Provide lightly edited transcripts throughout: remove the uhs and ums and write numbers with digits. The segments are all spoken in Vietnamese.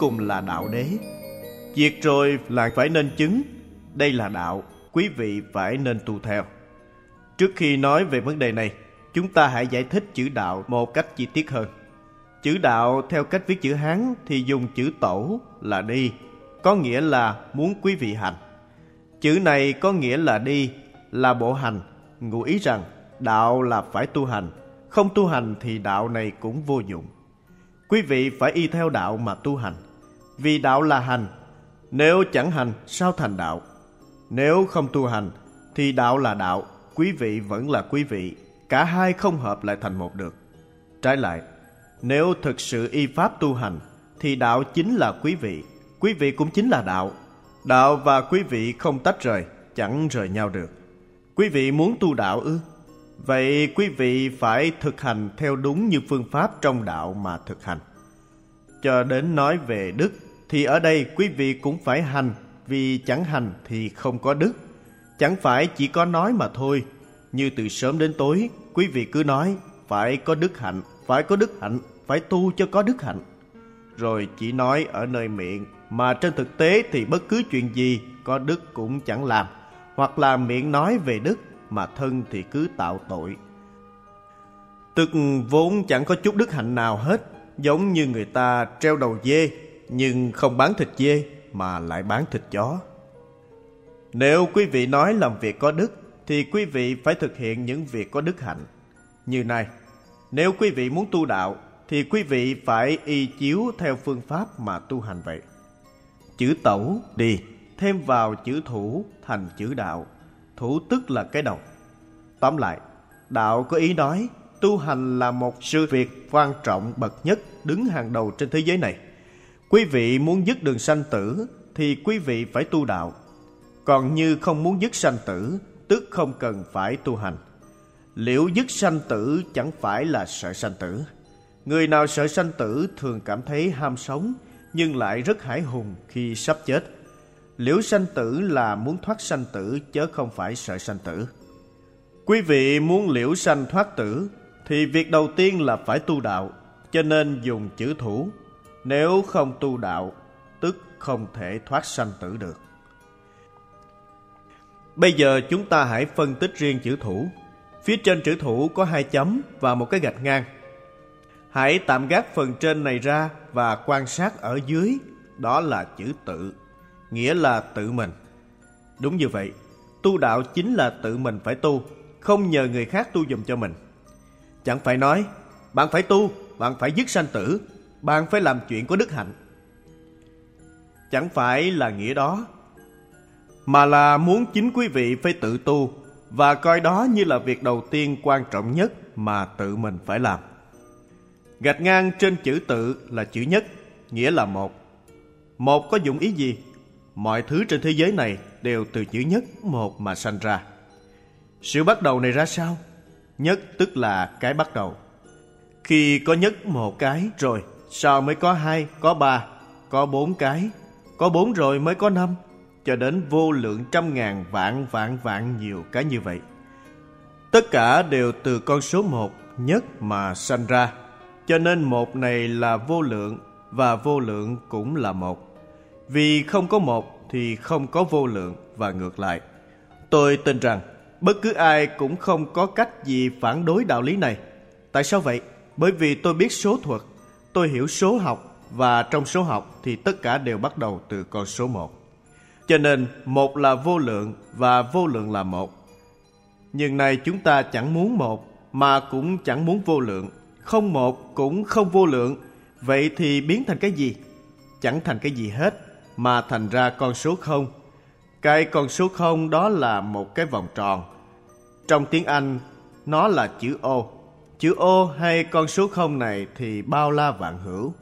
cùng là đạo đế. Diệt rồi là phải nên chứng. Đây là đạo, quý vị phải nên tu theo. Trước khi nói về vấn đề này, chúng ta hãy giải thích chữ đạo một cách chi tiết hơn. Chữ đạo theo cách viết chữ Hán thì dùng chữ tẩu là đi, có nghĩa là muốn quý vị hành. Chữ này có nghĩa là đi, là bộ hành, ngụ ý rằng đạo là phải tu hành, không tu hành thì đạo này cũng vô dụng. Quý vị phải y theo đạo mà tu hành, vì đạo là hành. Nếu chẳng hành sao thành đạo? Nếu không tu hành thì đạo là đạo, quý vị vẫn là quý vị, cả hai không hợp lại thành một được. Trái lại, nếu thực sự y pháp tu hành thì đạo chính là quý vị cũng chính là đạo. Đạo và quý vị không tách rời, chẳng rời nhau được. Quý vị muốn tu đạo ư? Vậy quý vị phải thực hành theo đúng như phương pháp trong đạo mà thực hành. Cho đến nói về đức thì ở đây quý vị cũng phải hành, vì chẳng hành thì không có đức. Chẳng phải chỉ có nói mà thôi. Như từ sớm đến tối, quý vị cứ nói phải có đức hạnh, phải có đức hạnh, phải tu cho có đức hạnh. Rồi chỉ nói ở nơi miệng, mà trên thực tế thì bất cứ chuyện gì có đức cũng chẳng làm. Hoặc là miệng nói về đức, mà thân thì cứ tạo tội. Tức vốn chẳng có chút đức hạnh nào hết. Giống như người ta treo đầu dê, nhưng không bán thịt dê mà lại bán thịt chó. Nếu quý vị nói làm việc có đức thì quý vị phải thực hiện những việc có đức hạnh. Như này, nếu quý vị muốn tu đạo thì quý vị phải y chiếu theo phương pháp mà tu hành vậy. Chữ tẩu đi thêm vào chữ thủ thành chữ đạo. Thủ tức là cái đầu. Tóm lại, đạo có ý nói tu hành là một sự việc quan trọng bậc nhất, đứng hàng đầu trên thế giới này. Quý vị muốn dứt đường sanh tử thì quý vị phải tu đạo. Còn như không muốn dứt sanh tử, tức không cần phải tu hành. Liệu dứt sanh tử chẳng phải là sợ sanh tử? Người nào sợ sanh tử thường cảm thấy ham sống, nhưng lại rất hãi hùng khi sắp chết. Liễu sanh tử là muốn thoát sanh tử, chớ không phải sợ sanh tử. Quý vị muốn liễu sanh thoát tử thì việc đầu tiên là phải tu đạo, cho nên dùng chữ thủ. Nếu không tu đạo, tức không thể thoát sanh tử được. Bây giờ chúng ta hãy phân tích riêng chữ thủ. Phía trên chữ thủ có 2 chấm và một cái gạch ngang. Hãy tạm gác phần trên này ra và quan sát ở dưới, đó là chữ tự, nghĩa là tự mình. Đúng như vậy, tu đạo chính là tự mình phải tu, không nhờ người khác tu giùm cho mình. Chẳng phải nói, bạn phải tu, bạn phải dứt sanh tử, bạn phải làm chuyện có đức hạnh. Chẳng phải là nghĩa đó, mà là muốn chính quý vị phải tự tu và coi đó như là việc đầu tiên quan trọng nhất mà tự mình phải làm. Gạch ngang trên chữ tự là chữ nhất, nghĩa là một. Một có dụng ý gì? Mọi thứ trên thế giới này đều từ chữ nhất, một mà sanh ra. Sự bắt đầu này ra sao? Nhất tức là cái bắt đầu. Khi có nhất một cái rồi, sau mới có 2, có 3, có 4 cái, có 4 rồi mới có 5, cho đến vô lượng trăm ngàn vạn nhiều cái như vậy. Tất cả đều từ con số 1 nhất mà sanh ra. Cho nên một này là vô lượng, và vô lượng cũng là một. Vì không có một thì không có vô lượng và ngược lại. Tôi tin rằng bất cứ ai cũng không có cách gì phản đối đạo lý này. Tại sao vậy? Bởi vì tôi biết số thuật, tôi hiểu số học, và trong số học thì tất cả đều bắt đầu từ con số 1. Cho nên một là vô lượng và vô lượng là một. Nhưng nay chúng ta chẳng muốn một mà cũng chẳng muốn vô lượng, không một cũng không vô lượng. Vậy thì biến thành cái gì? Chẳng thành cái gì hết, mà thành ra con số 0. Cái con số 0 đó là một cái vòng tròn. Trong tiếng Anh nó là chữ O. Chữ O hay con số 0 này thì bao la vạn hữu.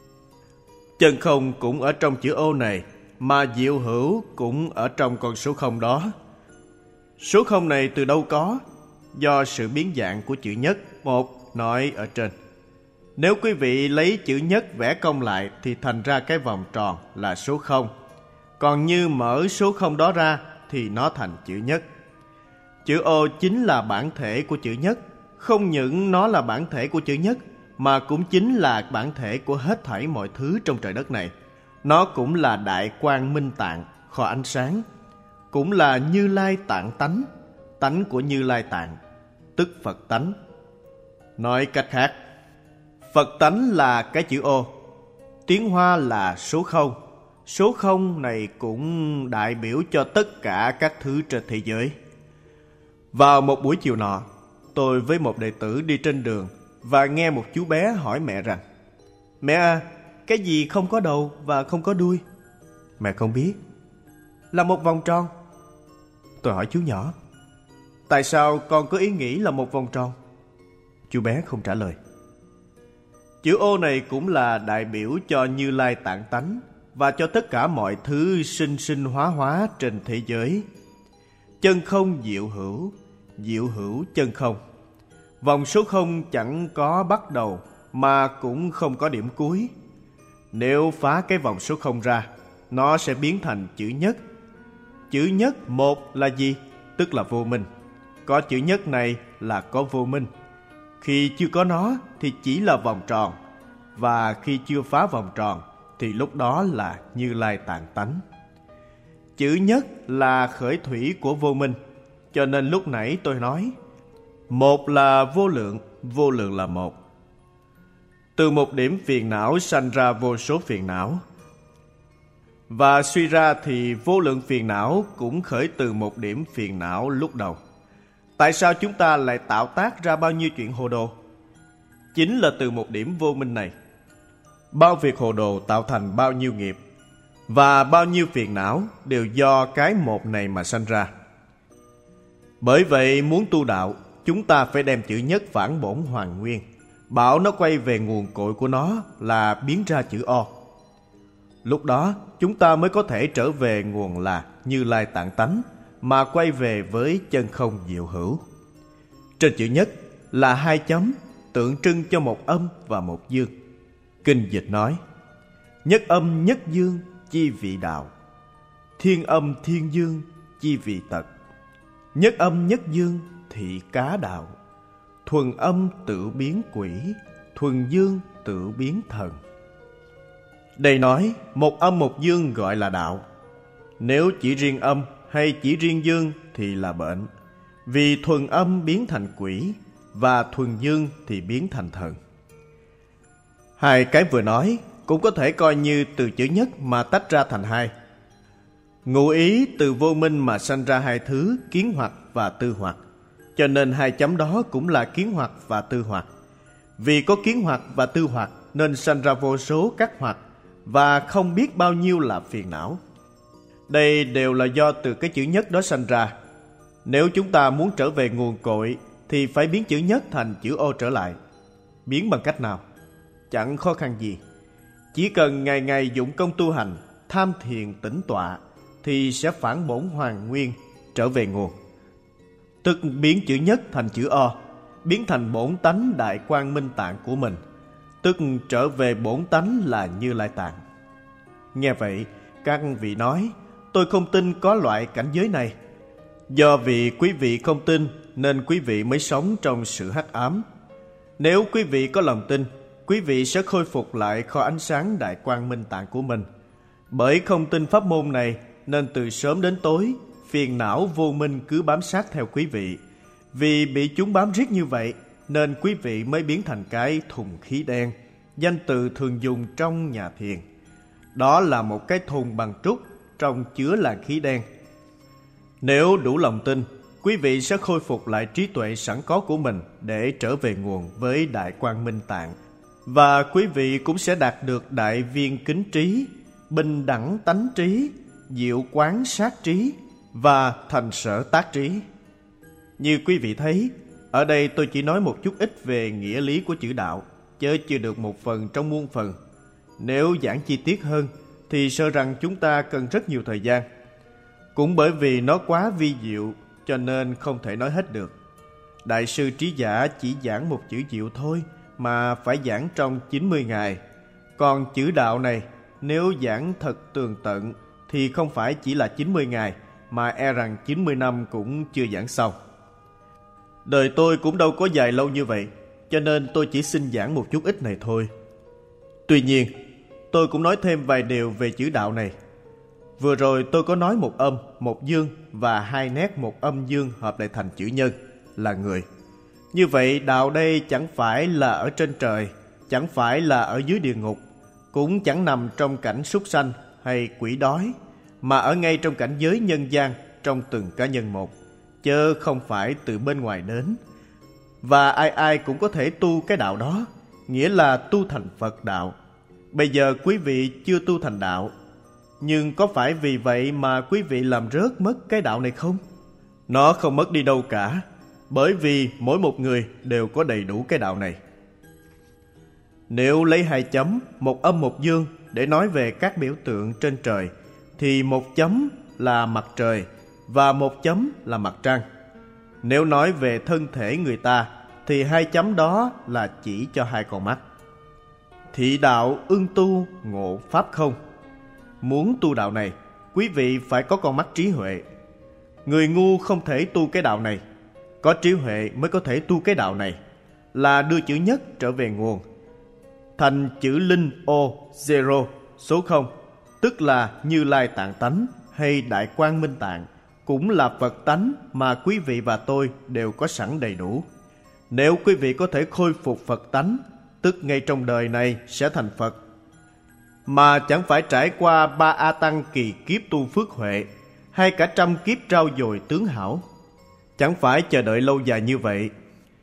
Chân không cũng ở trong chữ O này, mà diệu hữu cũng ở trong con số 0 đó. Số 0 này từ đâu có? Do sự biến dạng của chữ nhất, một nói ở trên. Nếu quý vị lấy chữ nhất vẽ cong lại thì thành ra cái vòng tròn là số 0. Còn như mở số 0 đó ra thì nó thành chữ nhất. Chữ O chính là bản thể của chữ nhất. Không những nó là bản thể của chữ nhất, mà cũng chính là bản thể của hết thảy mọi thứ trong trời đất này. Nó cũng là Đại Quang Minh Tạng, kho ánh sáng, cũng là Như Lai Tạng tánh, tánh của Như Lai Tạng, tức Phật tánh. Nói cách khác, Phật tánh là cái chữ O, tiếng Hoa là số không. Số không này cũng đại biểu cho tất cả các thứ trên thế giới. Vào một buổi chiều nọ, tôi với một đệ tử đi trên đường và nghe một chú bé hỏi mẹ rằng: Mẹ à, cái gì không có đầu và không có đuôi? Mẹ không biết. Là một vòng tròn. Tôi hỏi chú nhỏ: Tại sao con có ý nghĩ là một vòng tròn? Chú bé không trả lời. Chữ O này cũng là đại biểu cho Như Lai Tạng tánh và cho tất cả mọi thứ sinh sinh hóa trên thế giới. Chân không diệu hữu chân không. Vòng số không chẳng có bắt đầu mà cũng không có điểm cuối. Nếu phá cái vòng số không ra, nó sẽ biến thành chữ nhất. Chữ nhất một là gì? Tức là vô minh. Có chữ nhất này là có vô minh. Khi chưa có nó thì chỉ là vòng tròn, và khi chưa phá vòng tròn thì lúc đó là Như Lai Tạng tánh. Chữ nhất là khởi thủy của vô minh, cho nên lúc nãy tôi nói một là vô lượng là một. Từ một điểm phiền não sanh ra vô số phiền não, và suy ra thì vô lượng phiền não cũng khởi từ một điểm phiền não lúc đầu. Tại sao chúng ta lại tạo tác ra bao nhiêu chuyện hồ đồ? Chính là từ một điểm vô minh này. Bao việc hồ đồ tạo thành bao nhiêu nghiệp, và bao nhiêu phiền não đều do cái một này mà sanh ra. Bởi vậy muốn tu đạo, chúng ta phải đem chữ nhất phản bổn hoàn nguyên, bảo nó quay về nguồn cội của nó là biến ra chữ O. Lúc đó chúng ta mới có thể trở về nguồn là Như Lai Tạng tánh, mà quay về với chân không diệu hữu. Trên chữ nhất là hai chấm, tượng trưng cho một âm và một dương. Kinh dịch nói: Nhất âm nhất dương chi vị đạo, thiên âm thiên dương chi vị tật. Nhất âm nhất dương thị cá đạo, thuần âm tự biến quỷ, thuần dương tự biến thần. Đây nói một âm một dương gọi là đạo. Nếu chỉ riêng âm hay chỉ riêng dương thì là bệnh, vì thuần âm biến thành quỷ và thuần dương thì biến thành thần. Hai cái vừa nói cũng có thể coi như từ chữ nhất mà tách ra thành hai. Ngụ ý từ vô minh mà sanh ra hai thứ kiến hoặc và tư hoặc, cho nên hai chấm đó cũng là kiến hoặc và tư hoặc. Vì có kiến hoặc và tư hoặc nên sanh ra vô số các hoặc, và không biết bao nhiêu là phiền não. Đây đều là do từ cái chữ nhất đó sanh ra. Nếu chúng ta muốn trở về nguồn cội thì phải biến chữ nhất thành chữ O trở lại. Biến bằng cách nào? Chẳng khó khăn gì. Chỉ cần ngày ngày dụng công tu hành, tham thiền tĩnh tọa thì sẽ phản bổn hoàn nguyên, trở về nguồn. Tức biến chữ nhất thành chữ O, biến thành bổn tánh Đại Quang Minh Tạng của mình, tức trở về bổn tánh là Như Lai Tạng. Nghe vậy, các vị nói: Tôi không tin có loại cảnh giới này. Do vì quý vị không tin nên quý vị mới sống trong sự hắc ám. Nếu quý vị có lòng tin, quý vị sẽ khôi phục lại kho ánh sáng Đại Quang Minh Tạng của mình. Bởi không tin pháp môn này nên từ sớm đến tối, phiền não vô minh cứ bám sát theo quý vị. Vì bị chúng bám riết như vậy nên quý vị mới biến thành cái thùng khí đen, danh từ thường dùng trong nhà thiền. Đó là một cái thùng bằng trúc trong chứa làn khí đen. Nếu đủ lòng tin, quý vị sẽ khôi phục lại trí tuệ sẵn có của mình để trở về nguồn với Đại Quang Minh Tạng. Và quý vị cũng sẽ đạt được đại viên kính trí, bình đẳng tánh trí, diệu quán sát trí và thành sở tác trí. Như quý vị thấy, ở đây tôi chỉ nói một chút ít về nghĩa lý của chữ đạo, chớ chưa được một phần trong muôn phần. Nếu giảng chi tiết hơn thì sợ rằng chúng ta cần rất nhiều thời gian. Cũng bởi vì nó quá vi diệu cho nên không thể nói hết được. Đại sư Trí Giả chỉ giảng một chữ diệu thôi mà phải giảng trong 90 ngày. Còn chữ đạo này nếu giảng thật tường tận thì không phải chỉ là 90 ngày mà e rằng 90 năm cũng chưa giảng xong. Đời tôi cũng đâu có dài lâu như vậy, cho nên tôi chỉ xin giảng một chút ít này thôi. Tuy nhiên, tôi cũng nói thêm vài điều về chữ đạo này. Vừa rồi tôi có nói một âm, một dương và hai nét một âm dương hợp lại thành chữ nhân là người. Như vậy đạo đây chẳng phải là ở trên trời, chẳng phải là ở dưới địa ngục, cũng chẳng nằm trong cảnh súc sanh hay quỷ đói, mà ở ngay trong cảnh giới nhân gian trong từng cá nhân một, chớ không phải từ bên ngoài đến. Và ai ai cũng có thể tu cái đạo đó, nghĩa là tu thành Phật đạo. Bây giờ quý vị chưa tu thành đạo, nhưng có phải vì vậy mà quý vị làm rớt mất cái đạo này không? Nó không mất đi đâu cả, bởi vì mỗi một người đều có đầy đủ cái đạo này. Nếu lấy hai chấm, một âm một dương để nói về các biểu tượng trên trời, thì một chấm là mặt trời và một chấm là mặt trăng. Nếu nói về thân thể người ta, thì hai chấm đó là chỉ cho hai con mắt. Thị đạo ưng tu ngộ pháp không. Muốn tu đạo này, quý vị phải có con mắt trí huệ. Người ngu không thể tu cái đạo này, có trí huệ mới có thể tu cái đạo này, là đưa chữ nhất trở về nguồn, thành chữ linh ô zero, số không, tức là Như Lai Tạng Tánh hay Đại Quang Minh Tạng, cũng là Phật tánh mà quý vị và tôi đều có sẵn đầy đủ. Nếu quý vị có thể khôi phục Phật tánh, tức ngay trong đời này sẽ thành Phật, mà chẳng phải trải qua 3 A Tăng kỳ kiếp tu phước huệ, hay cả 100 kiếp trao dồi tướng hảo. Chẳng phải chờ đợi lâu dài như vậy,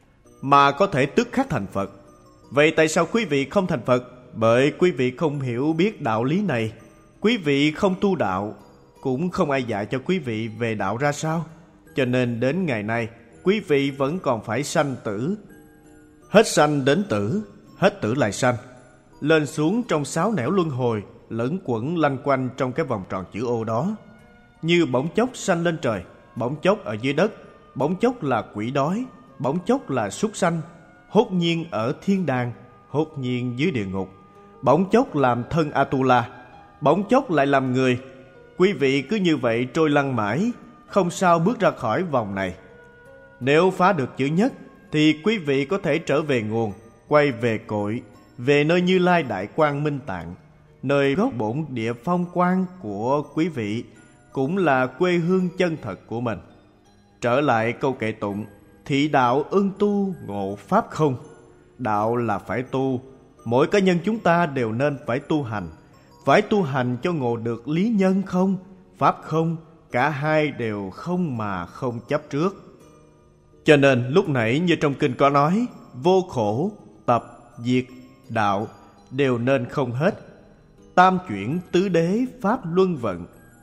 mà có thể tức khắc thành Phật. Vậy tại sao quý vị không thành Phật? Bởi quý vị không hiểu biết đạo lý này. Quý vị không tu đạo, cũng không ai dạy cho quý vị về đạo ra sao. Cho nên đến ngày nay, quý vị vẫn còn phải sanh tử. Hết sanh đến tử, hết tử lại sanh, lên xuống trong 6 nẻo luân hồi, lẫn quẩn lanh quanh trong cái vòng tròn chữ ô đó. Như bỗng chốc sanh lên trời, bỗng chốc ở dưới đất, bỗng chốc là quỷ đói, bỗng chốc là súc sanh, hốt nhiên ở thiên đàng, hốt nhiên dưới địa ngục, bỗng chốc làm thân Atula, bỗng chốc lại làm người. Quý vị cứ như vậy trôi lăn mãi, không sao bước ra khỏi vòng này. Nếu phá được chữ nhất, thì quý vị có thể trở về nguồn, quay về cội, về nơi Như Lai Đại Quang Minh Tạng, nơi gốc bổn địa phong quang của quý vị, cũng là quê hương chân thật của mình. Trở lại câu kệ tụng: thị đạo ưng tu ngộ pháp không. Đạo là phải tu, mỗi cá nhân chúng ta đều nên phải tu hành. Phải tu hành cho ngộ được lý nhân không, pháp không, cả hai đều không mà không chấp trước. Cho nên lúc nãy như trong kinh có nói, vô khổ, tập, diệt, đạo đều nên không hết. Tam chuyển tứ đế pháp luân vận.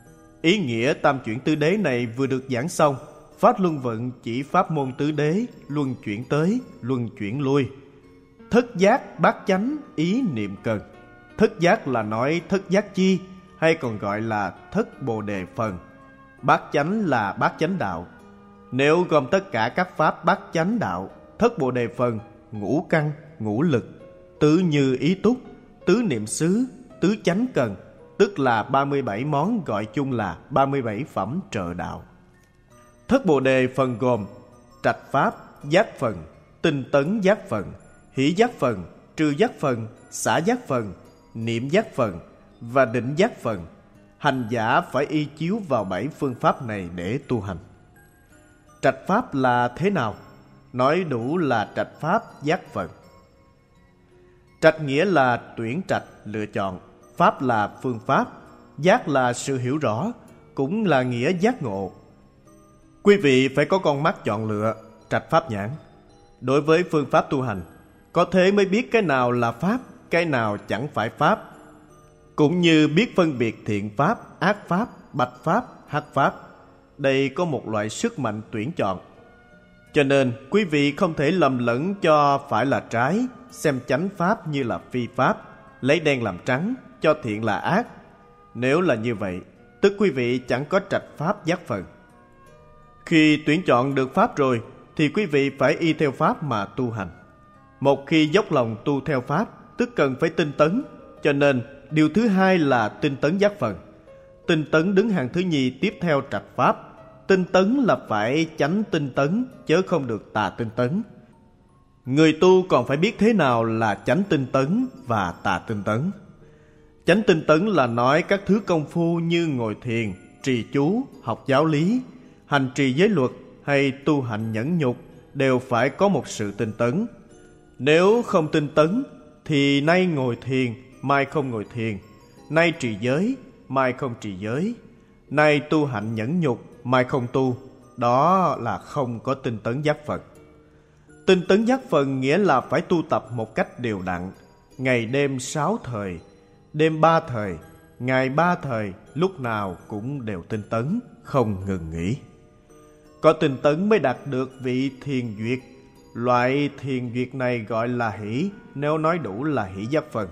Ý nghĩa tam chuyển tứ đế này vừa được giảng xong. Pháp luân vận chỉ pháp môn tứ đế, luân chuyển tới, luân chuyển lui. Thất giác bát chánh ý niệm cần. Thất giác là nói thất giác chi, hay còn gọi là thất bồ đề phần. Bát chánh là bát chánh đạo. Nếu gồm tất cả các pháp bát chánh đạo, thất bồ đề phần, ngũ căn, ngũ lực, tứ như ý túc, tứ niệm xứ, tứ chánh cần, tức là 37 món, gọi chung là 37 phẩm trợ đạo. Thất bồ đề phần gồm trạch pháp, giác phần, tinh tấn giác phần, hỷ giác phần, trừ giác phần, xả giác phần, niệm giác phần và định giác phần. Hành giả phải y chiếu vào 7 phương pháp này để tu hành. Trạch pháp là thế nào? Nói đủ là trạch pháp giác phần. Trạch nghĩa là tuyển trạch, lựa chọn. Pháp là phương pháp. Giác là sự hiểu rõ, cũng là nghĩa giác ngộ. Quý vị phải có con mắt chọn lựa, trạch pháp nhãn. Đối với phương pháp tu hành, có thế mới biết cái nào là pháp, cái nào chẳng phải pháp. Cũng như biết phân biệt thiện pháp, ác pháp, bạch pháp, hắc pháp. Đây có một loại sức mạnh tuyển chọn. Cho nên quý vị không thể lầm lẫn cho phải là trái, xem chánh pháp như là phi pháp, lấy đen làm trắng, cho thiện là ác. Nếu là như vậy, tức quý vị chẳng có trạch pháp giác phần. Khi tuyển chọn được pháp rồi, thì quý vị phải y theo pháp mà tu hành. Một khi dốc lòng tu theo pháp, tức cần phải tinh tấn. Cho nên điều thứ hai là tinh tấn giác phần. Tinh tấn đứng hàng thứ nhì tiếp theo trạch pháp. Tinh tấn là phải chánh tinh tấn, chớ không được tà tinh tấn. Người tu còn phải biết thế nào là chánh tinh tấn và tà tinh tấn. Chánh tinh tấn là nói các thứ công phu như ngồi thiền, trì chú, học giáo lý, hành trì giới luật hay tu hành nhẫn nhục đều phải có một sự tinh tấn. Nếu không tinh tấn thì nay ngồi thiền, mai không ngồi thiền, nay trì giới, mai không trì giới, nay tu hành nhẫn nhục, mai không tu. Đó là không có tinh tấn giác Phật. Tinh tấn giác Phật nghĩa là phải tu tập một cách đều đặn, ngày đêm 6 thời, đêm 3 thời, ngày 3 thời, lúc nào cũng đều tinh tấn, không ngừng nghỉ. Có tinh tấn mới đạt được vị thiền duyệt. Loại thiền duyệt này gọi là hỷ, nếu nói đủ là hỷ giác phần.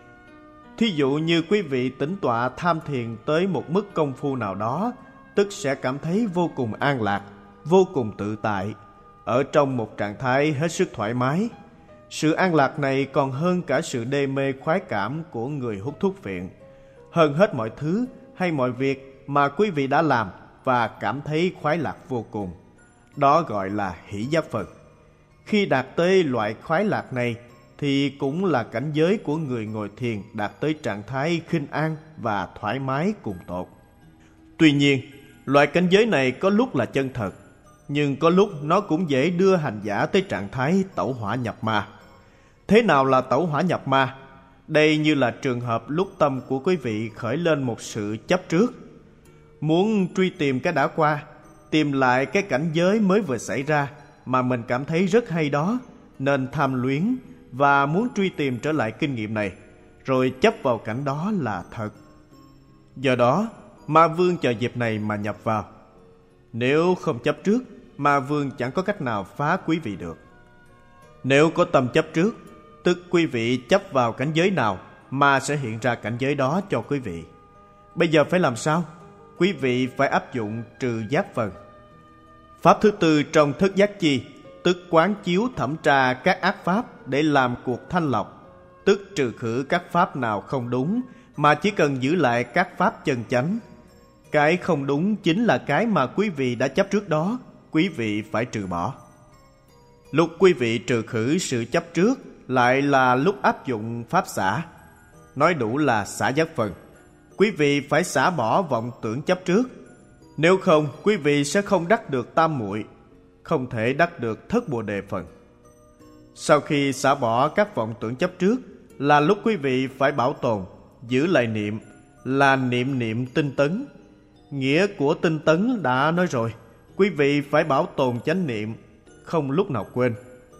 Thí dụ như quý vị tĩnh tọa tham thiền tới một mức công phu nào đó, tức sẽ cảm thấy vô cùng an lạc, vô cùng tự tại, ở trong một trạng thái hết sức thoải mái. Sự an lạc này còn hơn cả sự đê mê khoái cảm của người hút thuốc phiện, hơn hết mọi thứ hay mọi việc mà quý vị đã làm và cảm thấy khoái lạc vô cùng. Đó gọi là hỷ giác Phật. Khi đạt tới loại khoái lạc này thì cũng là cảnh giới của người ngồi thiền đạt tới trạng thái khinh an và thoải mái cùng tột. Tuy nhiên, loại cảnh giới này có lúc là chân thật, nhưng có lúc nó cũng dễ đưa hành giả tới trạng thái tẩu hỏa nhập ma. Thế nào là tẩu hỏa nhập ma? Đây như là trường hợp lúc tâm của quý vị khởi lên một sự chấp trước, muốn truy tìm cái đã qua, tìm lại cái cảnh giới mới vừa xảy ra mà mình cảm thấy rất hay đó, nên tham luyến và muốn truy tìm trở lại kinh nghiệm này, rồi chấp vào cảnh đó là thật. Do đó, ma vương chờ dịp này mà nhập vào. Nếu không chấp trước, ma vương chẳng có cách nào phá quý vị được. Nếu có tâm chấp trước, tức quý vị chấp vào cảnh giới nào, ma sẽ hiện ra cảnh giới đó cho quý vị. Bây giờ phải làm sao? Quý vị phải áp dụng trừ giác phần. Pháp thứ tư trong thất giác chi, tức quán chiếu thẩm tra các ác pháp để làm cuộc thanh lọc, tức trừ khử các pháp nào không đúng, mà chỉ cần giữ lại các pháp chân chánh. Cái không đúng chính là cái mà quý vị đã chấp trước đó, quý vị phải trừ bỏ. Lúc quý vị trừ khử sự chấp trước lại là lúc áp dụng pháp xả. Nói đủ là xả giác phần. Quý vị phải xả bỏ vọng tưởng chấp trước. Nếu không, quý vị sẽ không đắc được tam muội, không thể đắc được thất bồ đề phần. Sau khi xả bỏ các vọng tưởng chấp trước là lúc quý vị phải bảo tồn, giữ lại niệm, là niệm niệm tinh tấn. Nghĩa của tinh tấn đã nói rồi, quý vị phải bảo tồn chánh niệm, không lúc nào quên.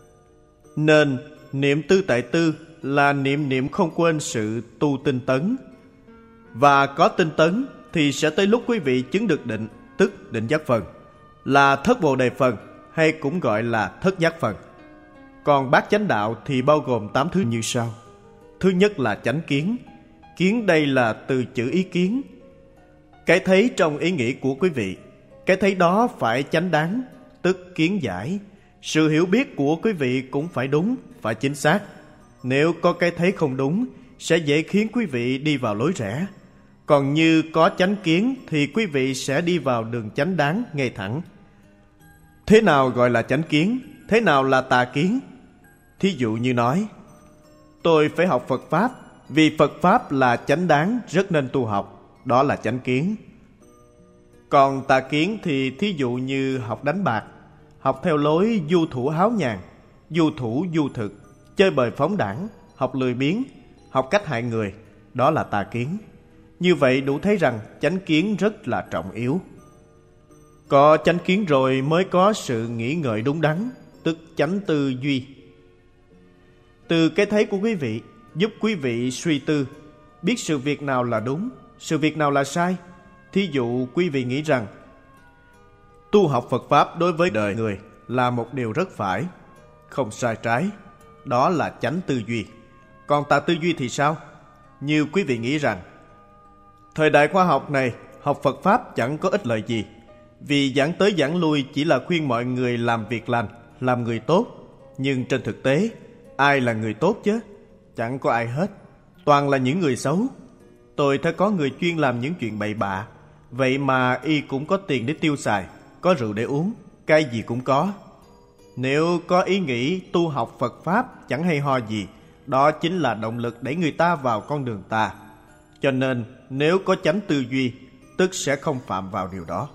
Nên niệm tư tại tư là niệm niệm không quên sự tu tinh tấn. Và có tinh tấn thì sẽ tới lúc quý vị chứng được định, tức định giác phần, là thất bồ đề phần, hay cũng gọi là thất giác phần. Còn bát chánh đạo thì bao gồm 8 thứ như sau. Thứ nhất là chánh kiến. Kiến đây là từ chữ ý kiến. Cái thấy trong ý nghĩ của quý vị, cái thấy đó phải chánh đáng, tức kiến giải. Sự hiểu biết của quý vị cũng phải đúng, phải chính xác. Nếu có cái thấy không đúng, sẽ dễ khiến quý vị đi vào lối rẽ. Còn như có chánh kiến thì quý vị sẽ đi vào đường chánh đáng, ngay thẳng. Thế nào gọi là chánh kiến? Thế nào là tà kiến? Thí dụ như nói, tôi phải học Phật Pháp, vì Phật Pháp là chánh đáng, rất nên tu học. Đó là chánh kiến. Còn tà kiến thì thí dụ như học đánh bạc, học theo lối du thủ háo nhàn, du thủ du thực, chơi bời phóng đãng, học lười biếng, học cách hại người. Đó là tà kiến. Như vậy đủ thấy rằng chánh kiến rất là trọng yếu. Có chánh kiến rồi mới có sự nghĩ ngợi đúng đắn, tức chánh tư duy. Từ cái thấy của quý vị giúp quý vị suy tư, biết sự việc nào là đúng, sự việc nào là sai. Thí dụ quý vị nghĩ rằng tu học Phật Pháp đối với đời người là một điều rất phải, không sai trái. Đó là chánh tư duy. Còn tà tư duy thì sao? Như quý vị nghĩ rằng thời đại khoa học này, học Phật Pháp chẳng có ích lợi gì, vì giảng tới giảng lui chỉ là khuyên mọi người làm việc lành, làm người tốt. Nhưng trên thực tế, ai là người tốt chứ? Chẳng có ai hết, toàn là những người xấu. Tôi thấy có người chuyên làm những chuyện bậy bạ, vậy mà y cũng có tiền để tiêu xài, có rượu để uống, cái gì cũng có. Nếu có ý nghĩ tu học Phật Pháp chẳng hay ho gì, đó chính là động lực đẩy người ta vào con đường tà. Cho nên nếu có chánh tư duy, tức sẽ không phạm vào điều đó.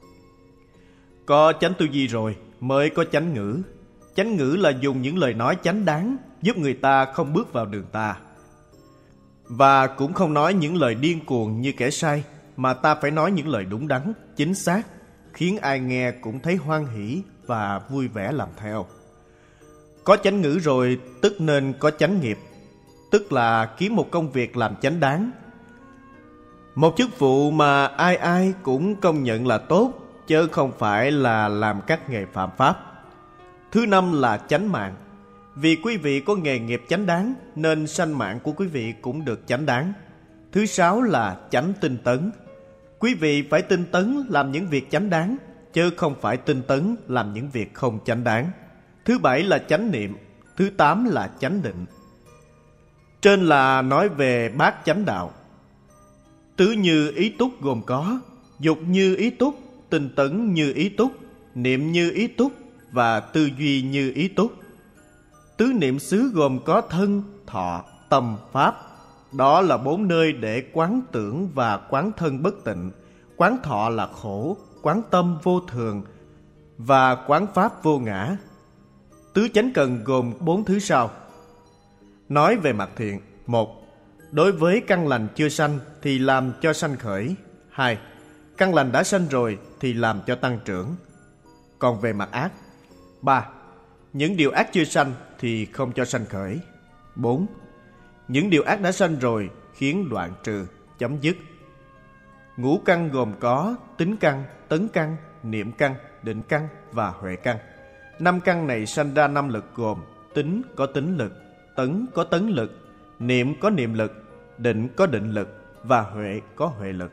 Có chánh tư duy rồi mới có chánh ngữ. Chánh ngữ là dùng những lời nói chánh đáng, giúp người ta không bước vào đường tà. Và cũng không nói những lời điên cuồng như kẻ sai, mà ta phải nói những lời đúng đắn, chính xác, khiến ai nghe cũng thấy hoan hỷ và vui vẻ làm theo. Có chánh ngữ rồi tức nên có chánh nghiệp, tức là kiếm một công việc làm chánh đáng. Một chức vụ mà ai ai cũng công nhận là tốt, chứ không phải là làm các nghề phạm pháp. Thứ năm là chánh mạng. Vì quý vị có nghề nghiệp chánh đáng, nên sanh mạng của quý vị cũng được chánh đáng. Thứ sáu là chánh tinh tấn. Quý vị phải tinh tấn làm những việc chánh đáng, chứ không phải tinh tấn làm những việc không chánh đáng. Thứ bảy là chánh niệm. Thứ tám là chánh định. Trên là nói về bát chánh đạo. Tứ như ý túc gồm có dục như ý túc, tinh tấn như ý túc, niệm như ý túc và tư duy như ý túc. Tứ niệm xứ gồm có thân, thọ, tâm, pháp. Đó là 4 nơi để quán tưởng và quán thân bất tịnh. Quán thọ là khổ, quán tâm vô thường và quán pháp vô ngã. Tứ chánh cần gồm 4 thứ sau. Nói về mặt thiện: 1. Đối với căn lành chưa sanh thì làm cho sanh khởi. 2. Căn lành đã sanh rồi thì làm cho tăng trưởng. Còn về mặt ác: 3. Những điều ác chưa sanh thì không cho sanh khởi. 4. Những điều ác đã sanh rồi khiến đoạn trừ, chấm dứt. Ngũ căn gồm có tính căn, tấn căn, niệm căn, định căn và huệ căn. 5 căn này sanh ra 5 lực gồm tính có tính lực, tấn có tấn lực, niệm có niệm lực, định có định lực và huệ có huệ lực.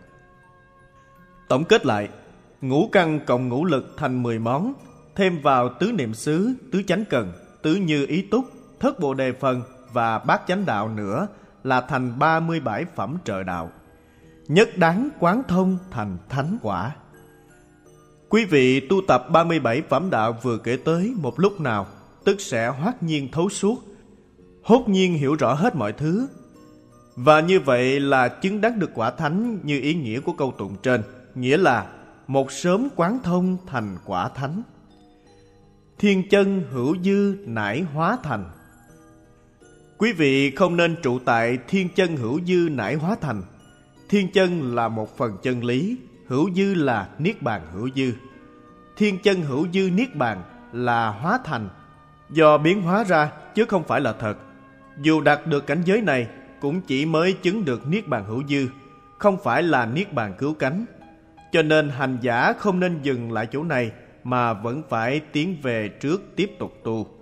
Tổng kết lại, ngũ căn cộng ngũ lực thành 10 món, thêm vào tứ niệm xứ, tứ chánh cần, tứ như ý túc, thất bồ đề phần và bát chánh đạo nữa là thành 37 phẩm trợ đạo. Nhất đáng quán thông thành thánh quả. Quý vị tu tập 37 phẩm đạo vừa kể tới một lúc nào, tức sẽ hoát nhiên thấu suốt, hốt nhiên hiểu rõ hết mọi thứ. Và như vậy là chứng đắc được quả thánh như ý nghĩa của câu tụng trên, nghĩa là một sớm quán thông thành quả thánh. Thiên chân hữu dư nải hóa thành. Quý vị không nên trụ tại thiên chân hữu dư nải hóa thành. Thiên chân là một phần chân lý, hữu dư là niết bàn hữu dư. Thiên chân hữu dư niết bàn là hóa thành, do biến hóa ra chứ không phải là thật. Dù đạt được cảnh giới này cũng chỉ mới chứng được niết bàn hữu dư, không phải là niết bàn cứu cánh. Cho nên hành giả không nên dừng lại chỗ này mà vẫn phải tiến về trước tiếp tục tu.